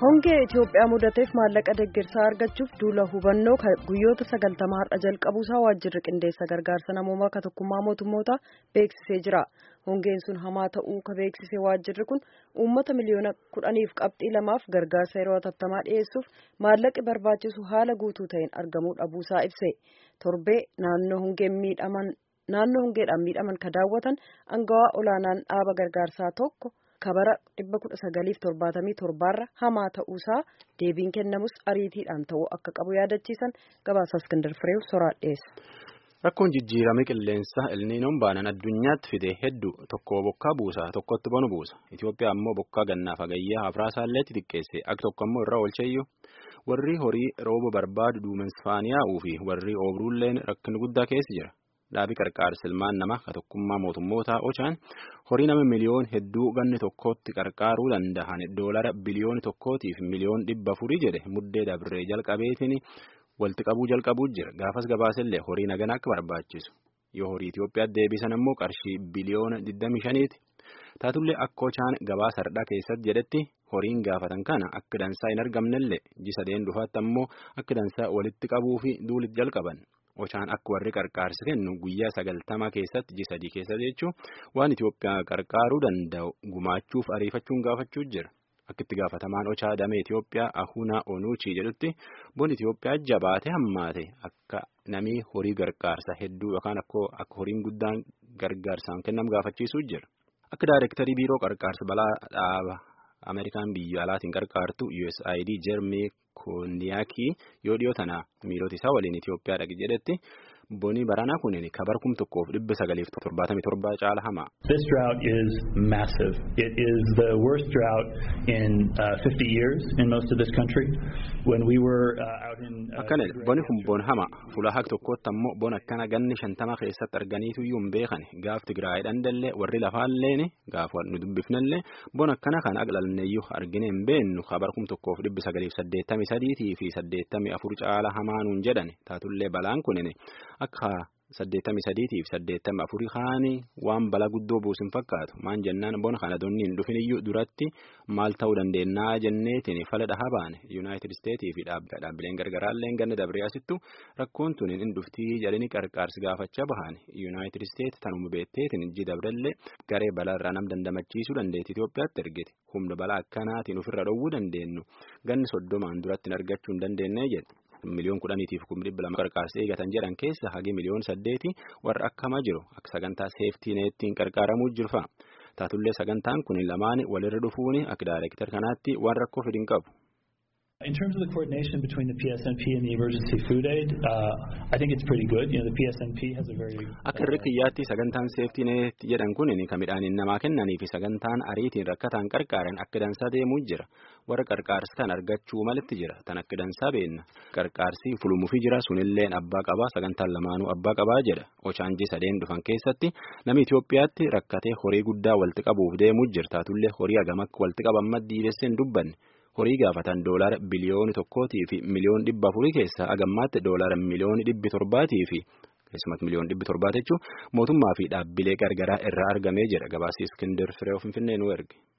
Hongee Itoophiyaa mudateef maallaqa deeggarsaa argachuuf duula hubannoo guyyoota 90 har'a jalqabuusaa waajjirri qindeessa gargaarsa namoomaa ka tokkummaa mootummoota beeksisee jira. Hongeen sun hamaa ta'uu ka beeksise waajjirri kun uummata miliyoona 10.2f gargaarsa yeroo hatattamaa dhiyeessuuf maallaqi barbaachisu haala guutuu ta'een argamuu dhabuusaa ibse. Torbee naannoo hongeedhaan miidhaman ka daawwatan aangawaa olaanaan dhaaba gargaarsaa tokko kabara 1977 irra hamaa ta'uusaa deebiin kennamus ariitiidhaan ta'uu akka qabu yaadachiisan gabaasa Iskindar Fireew soraadheessa. Rakkoon jijjiirama qilleensaa elniinoon baanan addunyaatti fide hedduu tokko bokkaa buusa tokkotti bonu buusa. Itoophiyaa ammoo bokkaa gannaaf hagayyaa hafraasaallee xixiqqeesse akka tokko ammoo irraa oolcheeyyuu warri horii rooba barbaadu duumesfaaniyaa'uu fi warri oobruulleen rakkina guddaa keessa jira. Dhaabii qarqaarsa ilmaan namaa ka tokkummaa mootummootaa ochaan horii nama miliyoon hedduu ganni tokkootti qarqaaruu danda'an doolara biliyooni tokkootiif miliyoon 400 jedhe muddee dabree jalqabeetiin walitti qabuu jalqabuu jira. Gaafas gabaasellee horii nagan akka barbaachisu yoo horii Itoophiyaatti deebisan ammoo qarshii biliyoona 25ti. Taatullee akka ochaan gabaasa hardhaa keessatti jedhetti horiin gaafatan kana akka dansaa hin argamnellee jisa deen dhufaatti ammoo akka dansaa walitti qabuu fi duulitti jalqaban. Ochaan akka warri qarqaarsa kennu guyyaa 90 keessatti G3 keessa jechuun waan Itoophiyaa qarqaaruu danda'u gumaachuuf ariifachuun gaafachuu jira. Akka itti gaafatamaan Ochaa damee Itoophiyaa Ahunaa Onuuchii jedhutti bon Itoophiyaa jabaate hammaate akka namni horii gargaarsa hedduu yookaan akka horiin guddaan gargaarsaan kennamu gaafachiisuu jira. Akka daayirektarii biiroo qarqaarsa balaa dhaaba Ameerikaan biyya alaatiin qarqaartu USAID Jermee Koondiyaakii yoo dhiyoo tana miirota isaa waliin Itoophiyaa dhaqi jedhetti boni baranaa kunin kabar 1977 caala hamaa. This drought is massive. It is the worst drought in 50 years in most of this country. When we were out in akkana boni kun bon hama fuula haq tokkotti ammoo bon akkana ganni 50 keessatti arganiitu iyyuu hin beekan gaaf Tigraayidhaan dallee warri lafaalleen gaaf nu dubbifnallee bon akkana kan aqlalneeyyuu argine hin beennu kabar 1983 fi 84 caala hamaanuun jedhan taatullee balaan kunin akka 83 fi 84 kaani waan bala guddoo buusin fakkaatu maan jennaan bona kana donni hin dhufiniyyuu duratti maal ta'uu dandeennaa jenneetiin fala dhahabaan United States fi dhaabbileen gargaraalleen ganna dabriyaasittu rakkoon tun hin dhuftii jalini qarqaarsi gaafachaa bahan United States tanuma beetteetiin ijji dabrallee garee balarraa nam dandamachiisuu dandeetti Itoophiyaatti ergite humna balaa akkanaatiin ofirra dhowwuu dandeenyu ganni 30 duratti argachuu hin dandeenye jedhe. Miliyoon 10tiif 200 qarqaarsa eegatan jedhan keessa hagi miliyoon 8 warra akkamaa jiru akka sagantaa seeftii neettiin qarqaaramuu jiru fa'a. Taatullee sagantaan kun lamaan walirra dhufuun akka daayirektar kanaatti waan rakkoo fidin qabu. In terms of the coordination between the PSNP and the emergency food aid, I think it's pretty good. You know, the PSNP has a very akka rikiyyaatti sagantaan seeftii neet jedhan kun kan midhaan namaa kennanii fi sagantaan ariitiin rakkataan qarqaaran akka dansaa deemuu jira. Warra qarqaarsa kan argachuu malitti jira. Tan akka dansaa beenna. Qarqaarsi fulumuufii jira sunilleen abbaa qabaa sagantaan lamaanuu abbaa qabaa jedha. Ochaan G3 dhufan keessatti namni Itoophiyaatti rakkatee horii guddaa walitti qabuuf deemuu jira. Taatullee horii hagam akka walitti qaban maddii deesseen dubbanne. Horii gaafatan doolara biliyooni 1 fi miliyoon 400 keessaa agammaatti doolara miliyooni 700 fi keessumatti miliyoon 700 jechuun mootummaa fi dhaabbilee gargaraa irraa argamee jira. Gabaasii Iskindar Fireew Finfinnee nu erge.